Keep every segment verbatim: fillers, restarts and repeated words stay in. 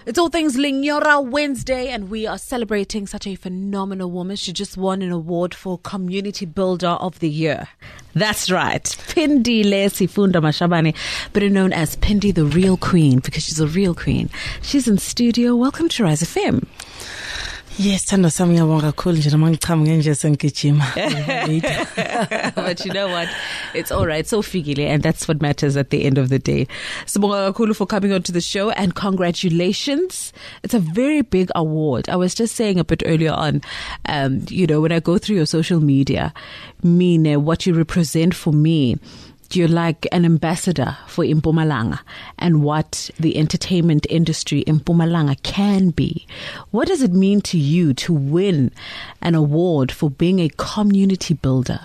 It's all things Linyora Wednesday, and we are celebrating such a phenomenal woman. She just won an award for Community Builder of the Year. That's right. Phindile Sifunda Mashabane, better known as Phindi the Real Queen, because she's a real queen. She's in studio. Welcome to Rise F M. Yes, Tando sami ngiyabonga kakhulu nje noma ngichamuke nje sengigijima. But you know what? It's all right. So figile, and that's what matters at the end of the day. Sibonga kakhulu for coming onto the show, and congratulations. It's a very big award. I was just saying a bit earlier on, um, you know, when I go through your social media, Mine, what you represent for me, you're like an ambassador for Mpumalanga and what the entertainment industry in Mpumalanga can be. What does it mean to you to win an award for being a community builder?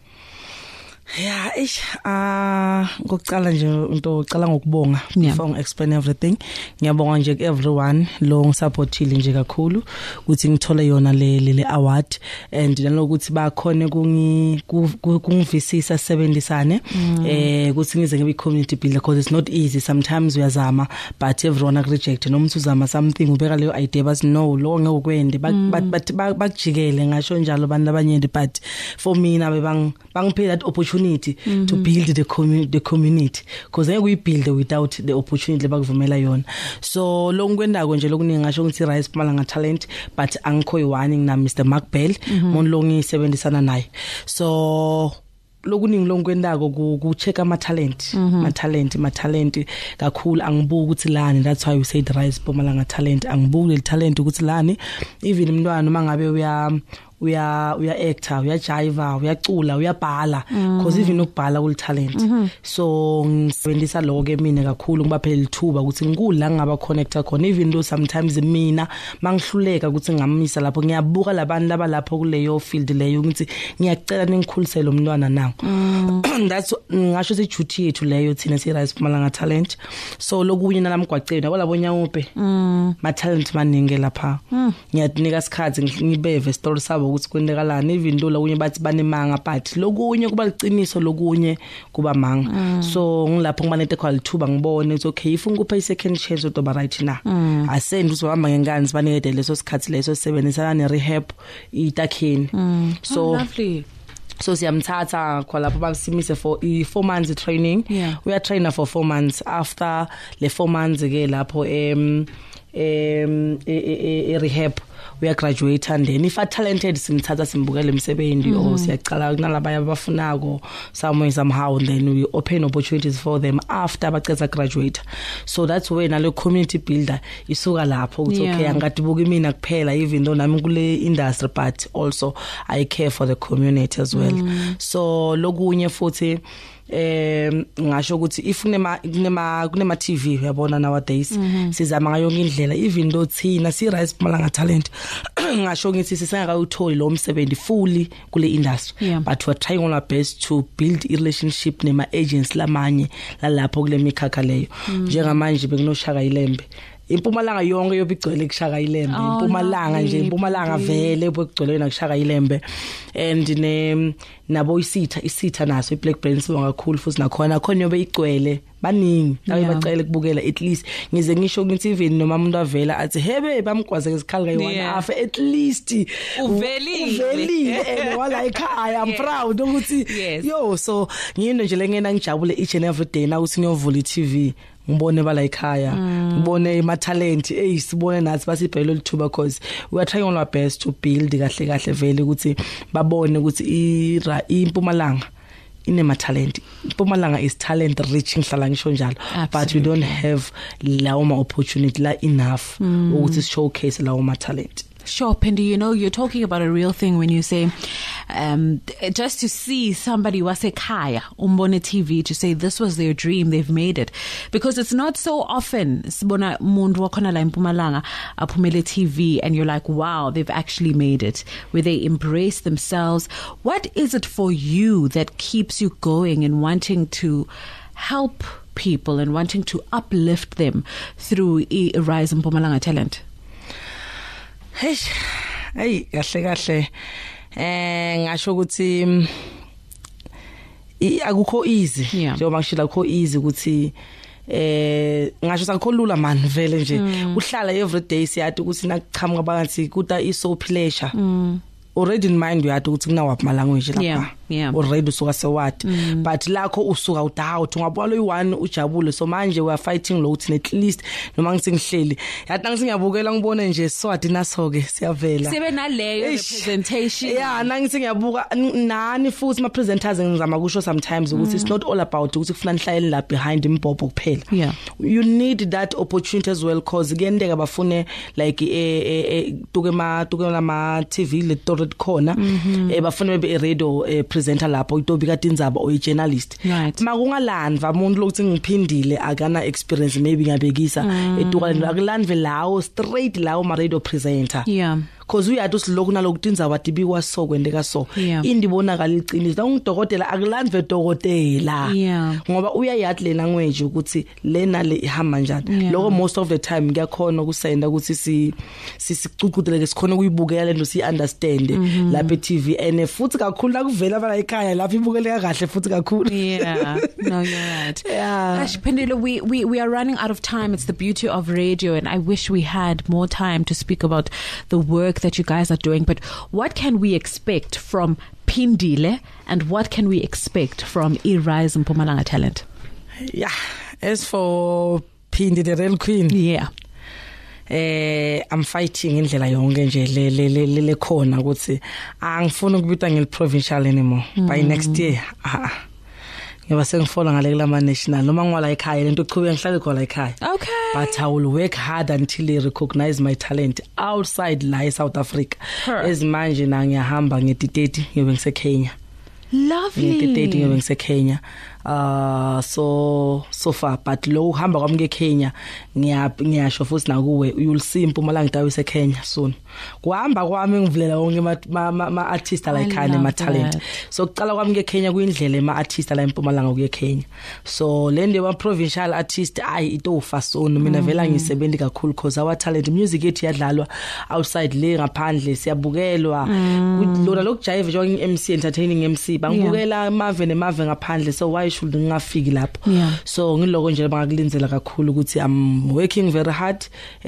Yeah, ich ah ngokucala nje into ucala ngokubonga before I explain everything. Ngiyabonga nje everyone lo ngisupportile nje kakhulu ukuthi ngithole yona le le award, and nalokuthi bakhona kungi kungivisisa sebenzisane eh ukuthi ngize ngibe community builder, because it's not easy. Sometimes uyazama but everyone reject. Noma uzama something ubeka leyo idea but no lo ngeke ukwende bakujikele ngasho njalo abantu abanyenti, but for me nabe bang bangiphe that opportunity Mm-hmm. to build the community, the community, because I we build without the opportunity bakuvumela yona. So lo ngikwendako nje lokuningi ngasho ukuthi Rise Mpumalanga talent, but angikho iwani na Mister Mark Bell mon lo ngisebenzisana naye. So lokuningi lo ngikwendako ku check ama talent ma talent ma talent kakhulu angibuka ukuthi lani. That's why we said Rise Mpumalanga talent. Angibuka le talent ukuthi lani, even umntwana uma ngabe uya uya uya actor, uya jiva, uyacula, uyabhala, because even ukubhala ul talent. Mm-hmm. So ngisebenzisa lokho ke mina kakhulu ngibaphela lithuba ukuthi ngikula ngaba connecta khona, even though sometimes mina mangihluleka ukuthi ngamisa lapho ngiyabuka labantu laba lapho kuleyo field leyo ukuthi ngiyacela ningikhulisele umntwana nawo. Mm. That's ngasho si duty yethu leyo thina si Rise Mpumalanga talent. So lokunye nalamgwaceni yabo labonya uphe mm. ma talent maningi lapha. Mm. Ngiyadinika isikhathi ngibeve story sabo ukuthi kwendekalana, even though lokunye bathi banemanga but lokunye kuba liqiniso, lokunye kuba manga. Mm. So ngilapho ngibanete kwalithuba ngibone ukuthi okay, if ngikupha i-second chance utoba right na mm. asend uzobamba ngengane sibanede leso sikhathi leso sebenzisana ne rehab itakheni. Mm. So oh, lovely. So siyamthatha kwa lapho basimise for i four months training. Yeah. We are trainer for four months. After le four months ke lapho em em e rehab we are graduate, and then if are talented simthatha simbukele emsebenzi mm. or siyacala kunalabaya abafunako somewhere somehow, and then we open opportunities for them after baceza graduate. So that's when nalo community builder isuka lapho ukuthi yeah. okay angadibuki mina kuphela, even though nami kule industry but also I care for the community as well. Mm. So lokunye futhi em ngasho ukuthi if kunema kunema kunema T V uyabona nowadays mm-hmm. sizama ngayo indlela, even though thina si Rise Mpumalanga talent ngasho ngithi sisanga utholi lo msebenzi fully kule industry. Yeah. But we're trying our best to build a relationship nema agents lamanye lalapho kule mikhakha leyo. Njengamanje bekunoshaka ilembe Impumalanga yonke yobigcwele kushaka ilembe. Oh, Impumalanga nje Impumalanga vele bokugcwele nakushaka ilembe, and ne nabo isitha isitha naso iBlack Brands ngakhulu futhi nakhona khona yobe igcwele baningi abe bacela kubukela. At least ngize ngisho ukuthi even noma umuntu avela athi hebe bamgwaze ngesikhala kayi-one afa at least uveli uveli and wala ekhaya. I'm proud ukuthi yo, so ngiyino nje lengena ngijabule each and every day na ukuthi ngiyovula i-T V ngibone bala ekhaya, ngibone ama talent eh sibone nathi basibhelo lithuba, because we are trying our best to build kahle kahle vele ukuthi babone ukuthi iMpumalanga inema talent. Mpumalanga is talent rich ngihlala ngisho njalo, but we don't have lawo ma opportunity la enough ukuthi showcase lawo ma talent. Sure, Phindi, you know, you're talking about a real thing when you say um, just to see somebody wasekhaya, umbone T V, to say this was their dream, they've made it. Because it's not so often, sibona mundu wakhona la Mpumalanga aphumele T V and you're like, wow, they've actually made it, where they embrace themselves. What is it for you that keeps you going and wanting to help people and wanting to uplift them through a Rise Mpumalanga talent? Hey, hey, kahle kahle eh ngasho ukuthi akukho easy njengoba ngishila akukho easy ukuthi eh ngasho sakholula man vele nje uhlala every day siyathi ukuthi nakuchamuka abangathi kuta I soap pleasure already in mind uyathi ukuthi kunawaphi ma language lapha yeah already usuka sewati mm. but lakho usuka udoubt ungabona uyi-one ujabule so manje we are fighting lo ukuthi at least noma ngithi ngihleli yathi ngisingiyabukela ngibone nje swati naso ke siyavela sibe naleyo representation yeah nangithi ngiyabuka nani futhi ma presenters ngizama kusho sometimes ukuthi mm. it's not all about ukuthi kufuna nihlayele la behind imbobho kuphela yeah you need that opportunity as well cause kuyendeka bafune like eh tuke ma tuke lama T V le torrent khona eh bafune maybe a radio presenter lapho itobi ka tindzaba o journalist makungalandva umuntu lokuthi ngiphindile akana experience maybe ngabekisa etuka akulandve lawo straight lawo ma radio presenter yeah cause uyathi usilokhu naloku tindzaba tibikwa so kwendeka so yeah. indibonakala iqiniso la ungidokotela akulandve dokotela yeah. ngoba uyayathi le language ukuthi lena le ihamba njani yeah. lokho most of the time kuyakhona ukusenda ukuthi si sisicucudeleke sikhona ukuyibukela lento si understand mm -hmm. lapha T V and futhi kakhulu nakuvela abala ekhaya lapha ibukeleka kahle futhi kakhulu yeah no you're right yeah Gosh Pindile we we we are running out of time. It's the beauty of radio and I wish we had more time to speak about the work that you guys are doing, but what can we expect from Pindile and what can we expect from iRise Mpumalanga Talent? Yeah, as for Pindile the real queen, yeah eh I'm fighting indlela yonke nje le le le khona ukuthi angifuni ukubita ngel provincial anymore mm. by next year ah ngiba sengifola ngale kula national noma ngwala ekhaya lento iqhubeka ngihlale khona ekhaya okay but I will work hard until they recognize my talent outside la South Africa as manje na ngiyahamba ngedideti ngibe ngise Kenya lovely ngedideti ngibe ngise Kenya uh so so far but lo uhamba kwami ke Kenya ngiyasho futhi nakuwe you'll see Mpumalanga dawe se Kenya soon kuhamba kwami ngivulela wonke ma ma artist la ekhaya ma talent so kuqala kwami ke Kenya kuyindlela ma artist la eMpumalanga kuye Kenya so lende wa provincial artist ayi itofa soon mina vela ngisebenza kakhulu cause our talent music ethi yadlalwa outside le ngaphandle siyabukelwa lona lokujive joining M C entertaining M C bangibukela amave nemave ngaphandle so why should ngafiki lapho yeah. so ngiloko nje bangakulinzela kakhulu ukuthi I'm working very hard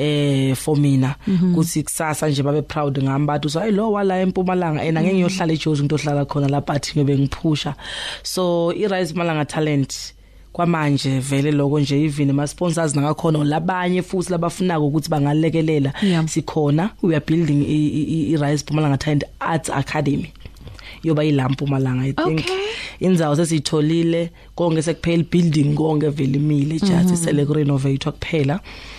eh for mina ukuthi kusasa nje babe proud ngami bathi so ayilo wala eMpumalanga ena ngeke ngiyohlala eJozi into ohlala khona lapha athi ngibe ngiphusha so iRise Mpumalanga Talent kwamanje vele lokho nje even ama sponsors nakakhona labanye futhi labafunako ukuthi bangalekelela yeah. sikhona we are building iRise Mpumalanga Talent Arts Academy yoba ilampu Mpumalanga I think okay. inzawo sesitholile konke sekuphela building konke vele imile just sele ku renovate kuphela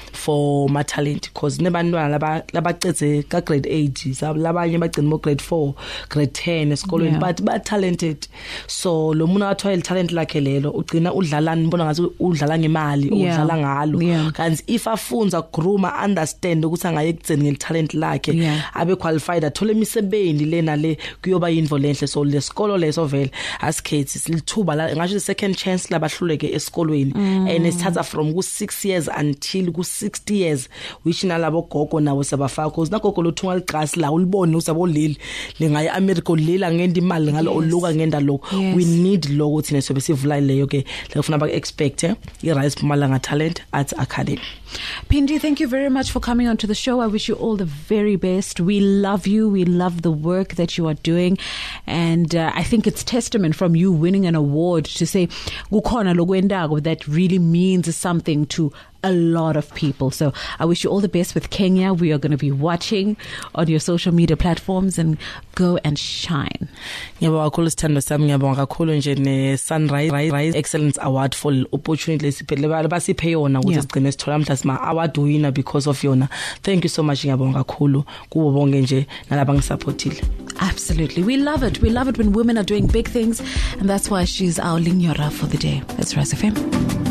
for ma talent because nebantwana laba labaceze ka grade eight labanye bagcina mo grade four grade ten esikolweni yeah. but ba talented so lo muntu athwa il talent lakhe lelo ugcina udlalana nibona ngathi udlala ngemali yeah. udlala ngalo yeah. kanti if afunza groom understand ukuthi angaye kudzeni ngel talent lakhe yeah. abe qualified athole imisebenzi lena le kuyoba yinvo lenhle so lesikolo leso vele asikhethi silithuba la ngasho second chance labahluleke esikolweni mm. and isithatha from ku six years until ku sixty years which nalabo gogo nabo sabafaka cause nagogo lothunga liqasi la ulibone usabo leli lengaye America lela ngenda imali ngalo oluka ngenda lokho yes. we need lokho thina sobe sivula leyo ke lekufuna ba expect iRise Mpumalanga Talent Arts Academy. Pindi, thank you very much for coming onto the show. I wish you all the very best. We love you. We love the work that you are doing. And uh, I think it's testament from you winning an award to say, kukhona lokwendako, that really means something to a lot of people. So I wish you all the best with Kenya. We are going to be watching on your social media platforms and go and shine. Ngiyabonga kakhulu sithando sami, ngiyabonga kakhulu nje ne Sunrise Excellence Award for opportunity lesiphe basiphe yona ukuthi sigcine sithola mhla sima award winner because of yona. Thank you so much, ngiyabonga kakhulu kubo bonke nje nalaba ngisupportile. Absolutely. We love it. We love it when women are doing big things, and that's why she's our Linyora for the day. That's Rise F M.